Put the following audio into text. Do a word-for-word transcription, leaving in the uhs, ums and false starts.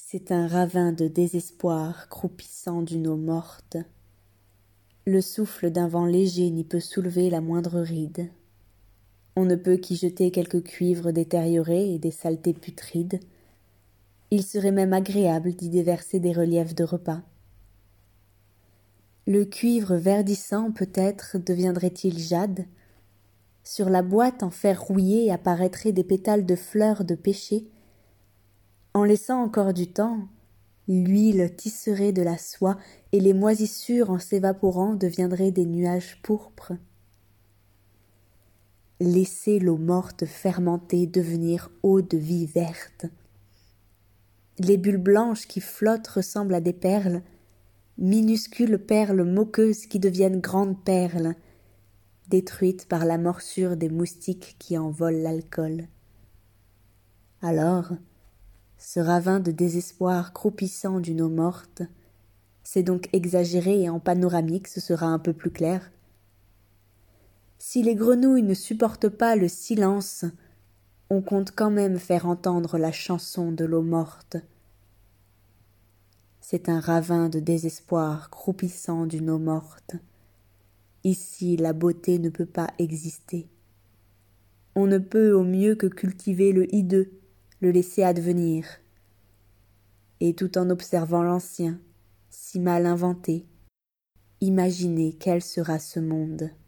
C'est un ravin de désespoir croupissant d'une eau morte. Le souffle d'un vent léger n'y peut soulever la moindre ride. On ne peut qu'y jeter quelques cuivres détériorés et des saletés putrides. Il serait même agréable d'y déverser des reliefs de repas. Le cuivre verdissant peut-être deviendrait-il jade? Sur la boîte en fer rouillé apparaîtraient des pétales de fleurs de pêcher. En laissant encore du temps, l'huile tisserait de la soie et les moisissures en s'évaporant deviendraient des nuages pourpres. Laissez l'eau morte fermentée devenir eau de vie verte. Les bulles blanches qui flottent ressemblent à des perles, minuscules perles moqueuses qui deviennent grandes perles, détruites par la morsure des moustiques qui en volent l'alcool. Alors, ce ravin de désespoir croupissant d'une eau morte, c'est donc exagéré et en panoramique ce sera un peu plus clair. Si les grenouilles ne supportent pas le silence, on compte quand même faire entendre la chanson de l'eau morte. C'est un ravin de désespoir croupissant d'une eau morte. Ici, la beauté ne peut pas exister. On ne peut au mieux que cultiver le hideux, le laisser advenir. Et tout en observant l'ancien, si mal inventé, imaginer quel sera ce monde.